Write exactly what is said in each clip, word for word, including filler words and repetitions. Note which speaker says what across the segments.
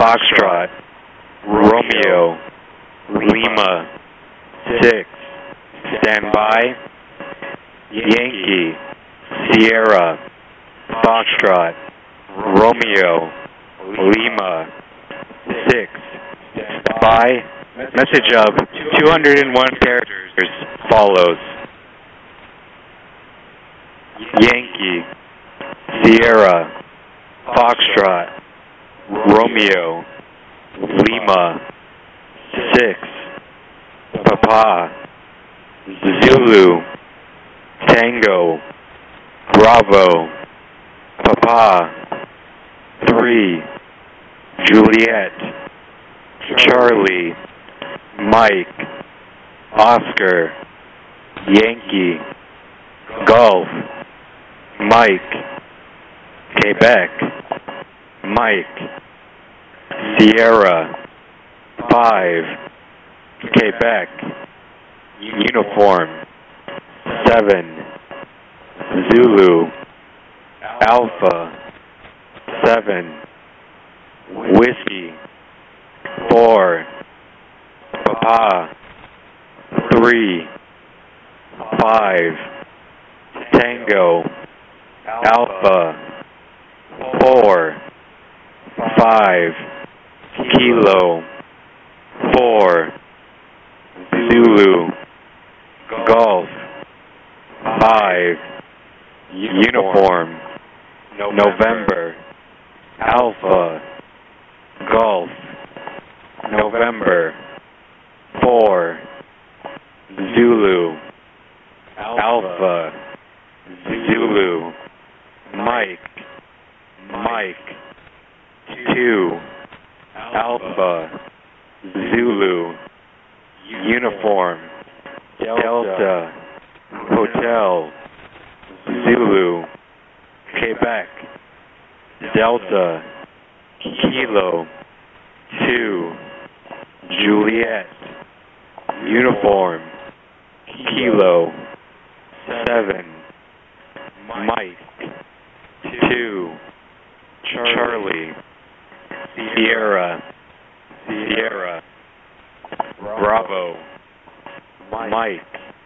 Speaker 1: Foxtrot, Romeo, Lima, six, stand by, Yankee, Sierra, Foxtrot, Romeo, Lima, six, stand by, message of two hundred one characters follows. Yankee, Sierra, Foxtrot, Romeo, Lima, six, Papa, Zulu, Tango, Bravo, Papa, three, Juliet, Charlie, Mike, Oscar, Yankee, Golf, Mike, Quebec, Mike, Sierra, five, Quebec, Uniform, seven, Zulu, Alpha, seven, Whiskey, four, Papa, three, five, Tango, Alpha, four, five, Kilo, four, Zulu, Golf, five, Uniform, November, Alpha, Golf, November, four, Zulu, Alpha, Zulu, Mike, Mike, two, Alpha, Zulu, Uniform, Delta, Hotel, Zulu, Quebec, Delta, Kilo, two, Juliet, Uniform, Kilo, seven, Mike, two, Charlie, Sierra, Sierra, Bravo, Mike,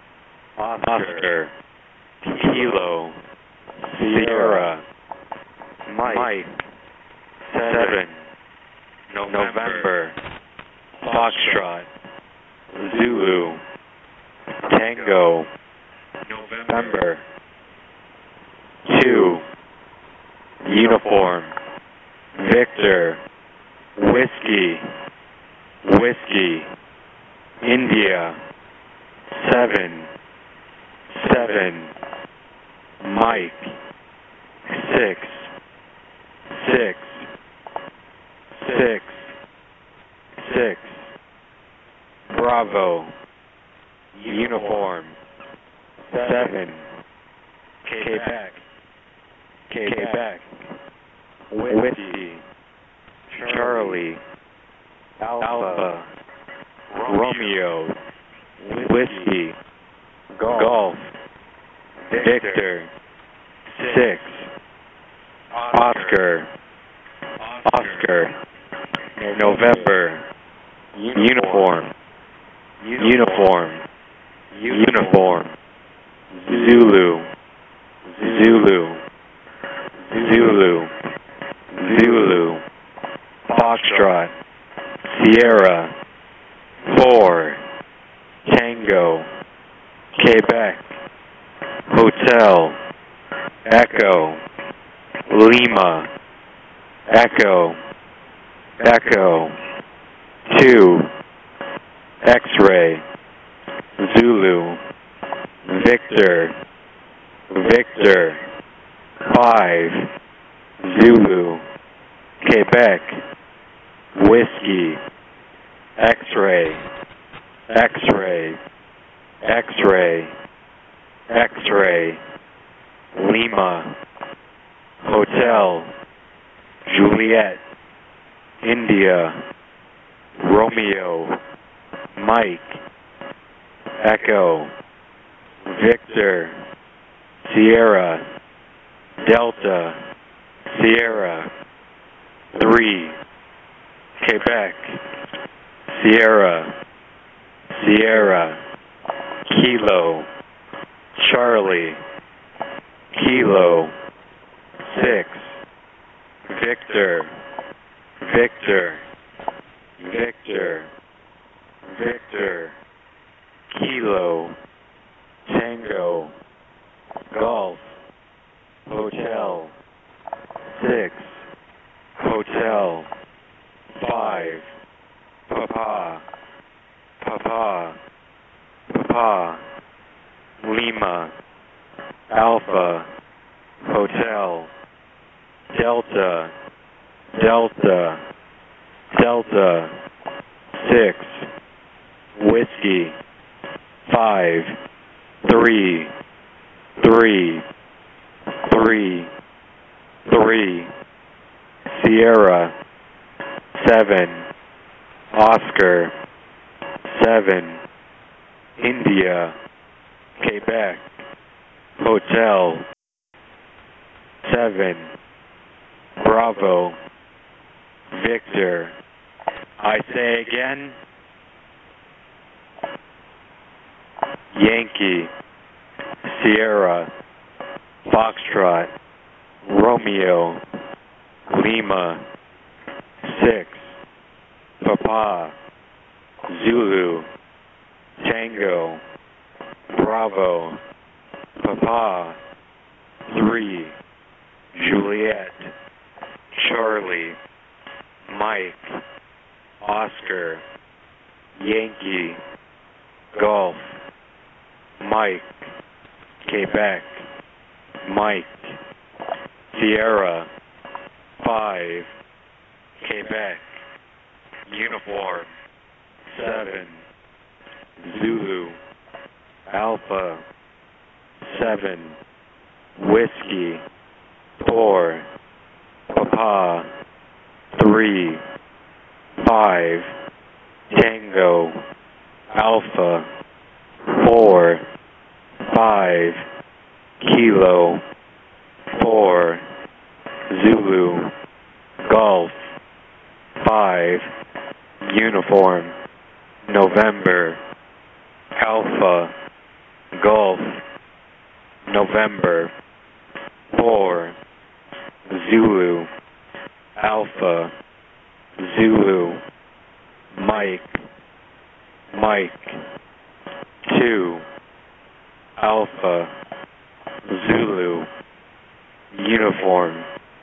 Speaker 1: Oscar, Kilo, Sierra, Mike, seven, November, Foxtrot, Zulu, Tango, November, two, Uniform, Victor, Whiskey, Whiskey, India, seven, seven, Mike, six, six, six, six, Bravo, Uniform, seven, Quebec, Quebec, Whiskey, Charlie, Alpha, Romeo, Whiskey, Golf, Victor, six, Oscar, Oscar, November, Uniform, Uniform, Uniform, Zulu, Zulu, Zulu, Zulu, Foxtrot, Sierra, four, Tango, Quebec, Hotel, Echo, Lima, Echo, Echo, two, X-Ray, Zulu, Victor, Victor, five, Zulu, Quebec, Whiskey, X-Ray, X-Ray, X-Ray, X-Ray, Lima, Hotel, Juliet, India, Romeo, Mike, Echo, Victor, Sierra, Delta, Sierra, three, Quebec, Sierra, Sierra, Kilo, Charlie, Kilo, six, Victor, Victor, Victor, Victor, Kilo, Tango, Golf, Hotel, six, Hotel, five, Papa, Papa, Papa, Lima, Alpha, Hotel, Delta, Delta, Delta, six, Whiskey, five, three, three, three, three, Sierra, seven, Oscar, seven, India, Quebec, Hotel, seven, Bravo, Victor. I say again, Yankee, Sierra, Foxtrot, Romeo, Lima, six, Papa, Zulu, Tango, Bravo, Papa, three, Juliet, Charlie, Mike, Oscar, Yankee, Golf, Mike, Quebec, Mike, Sierra, five, Quebec, Uniform, seven, Zulu, Alpha, seven, Whiskey, four, Papa, three, five, Tango, Alpha, four, five, Kilo, four, Zulu, Golf, five, Uniform, November, Alpha, Golf, November, four, Zulu, Alpha, Zulu, Mike, Mike, two, Alpha, Zulu, Uniform,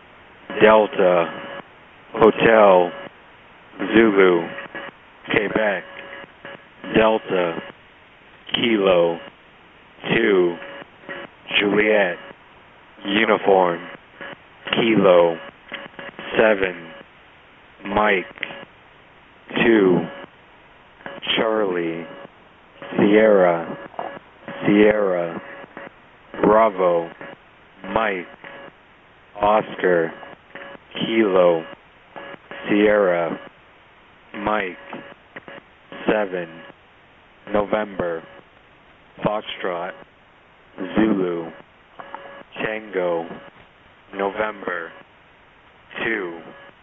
Speaker 1: Delta, Hotel, Zulu, Quebec, Delta, Kilo, two, Juliet, Uniform, Kilo, seven, Mike, two, Charlie, Sierra, Sierra, Bravo, Mike, Oscar, Kilo, Sierra, Mike, seven, November, Foxtrot, Zulu, Tango, November, two,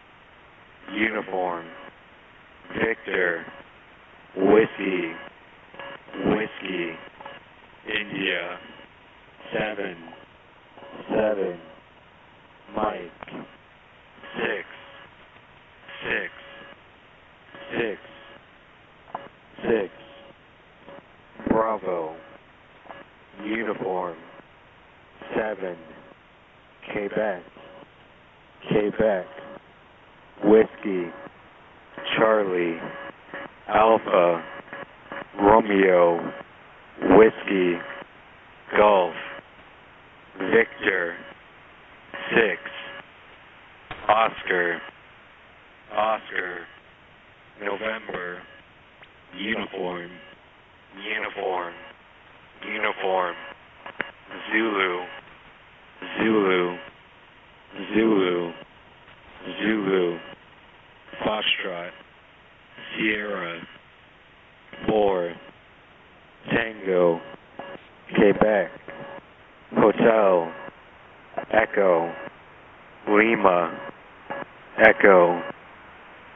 Speaker 1: Uniform, Victor, Whiskey, Whiskey, India, seven, seven, Mike, six, six, six, six, Bravo, Uniform, seven, Quebec, Quebec, Whiskey, Charlie, Alpha, Romeo, Whiskey, Golf, Victor, six, Oscar, Oscar, November, Uniform, Uniform, Uniform, Zulu, Zulu, Zulu, Zulu, Foxtrot, Sierra, four, Tango, Quebec, Hotel, Echo, Lima, Echo,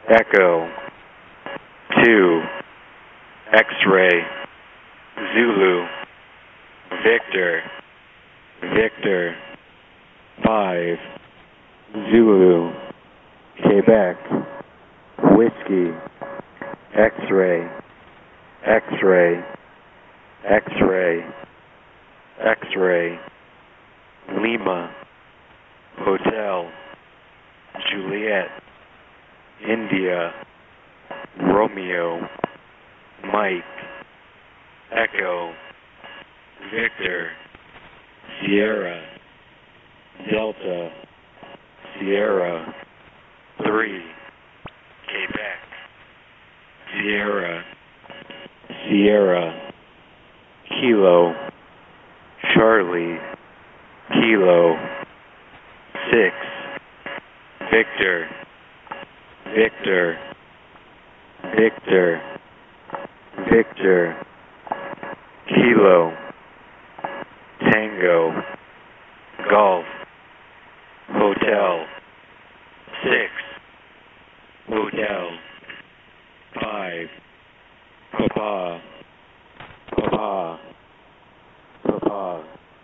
Speaker 1: Echo, two, X-ray, Zulu, Victor, Victor, five, Zulu, Quebec, Whiskey, X-ray, X-ray, X-ray, X-ray, Lima, Hotel, Juliet, India, Romeo, Mike, Echo, Victor, Sierra, Delta, Sierra, three, Quebec, Sierra, Sierra, Kilo, Charlie, Kilo, six, Victor, Victor, Victor, Victor, Kilo, Tango, Golf, Hotel, six, Hotel, five, Papa, Papa, Papa,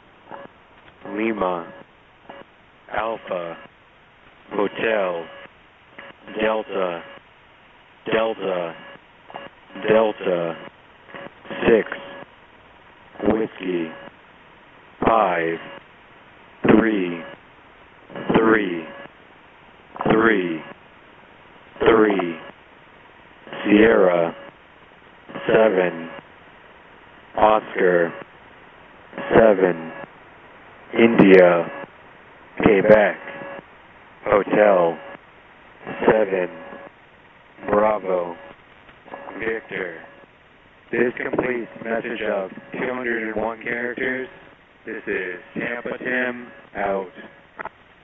Speaker 1: Lima, Alpha, Hotel, Delta, Delta, Delta, six, Whiskey, five, three, three, three, three, Sierra, seven, Oscar, seven, India, Quebec, Hotel, seven, Bravo, Victor. This completes message of two hundred one characters. This is Tampa Tim, out.